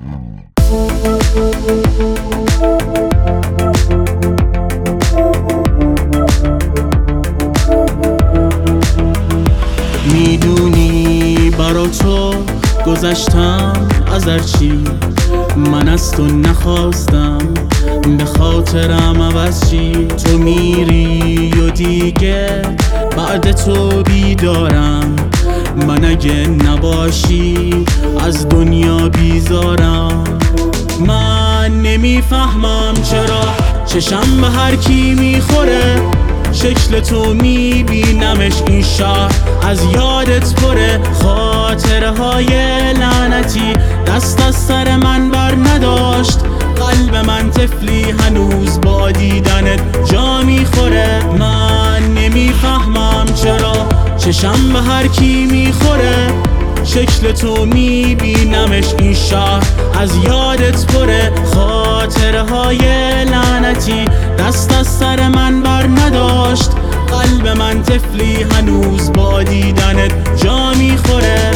میدونی برا تو گذشتم از هرچی، من از تو نخواستم به خاطرم عوض چی. تو میری و دیگه بعد تو بیدارم، من اگه نباشی از دنیا بیزارم. من نمیفهمم چرا چشم به هر کی میخوره، شکل تو میبینمش این شهر از یادت پره. خاطره های لعنتی دست از سر من بر نداشت، قلب من طفلی هنوز با دیدنت جا میخوره. من نمیفهمم چرا چشم به هر کی میخوره، شکل تو میبینمش این شهر از یادت پره. خاطره های لعنتی دست از سر من بر نداشت، قلب من طفلی هنوز با دیدنت جا میخوره.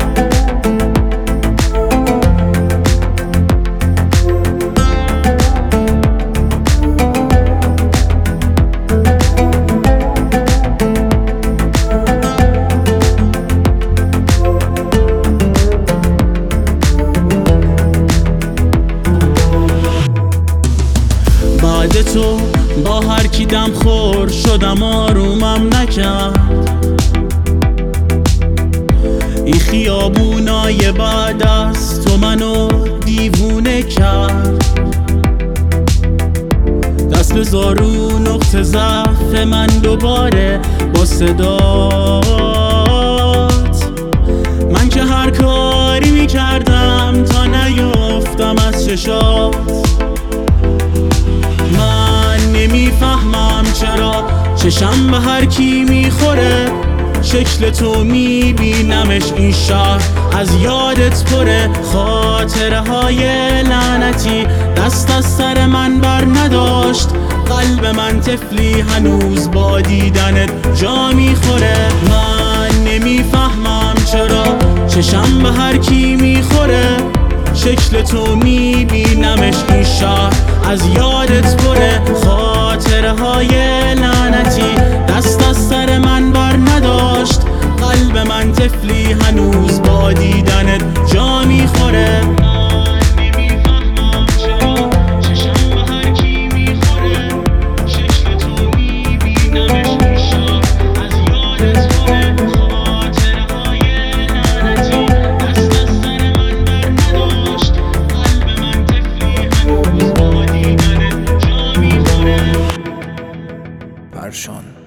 بعد تو با هر کی دم خور شدم آرومم نکرد، این خیابونای بعد از تو منو دیوونه کرد. دست بذار رو نقطه ضعف من دوباره با صدات، من که هر کاری میکردم تا نیفتم از چشات. نمیفهمم چرا چشم به هر کی میخوره، شکل تو میبینمش این شهر از یادت پره. خاطره های لعنتی دست از سر من بر نداشت، قلب من طفلی هنوز با دیدنت جا میخوره. من نمیفهمم چرا چشم به هر کی میخوره، شکل تو میبینمش این شهر از یادت پره. خاطره های لعنتی دست از سر من بر نداشت، قلب من طفلی هنوز با دیدنت جا میخوره. برشان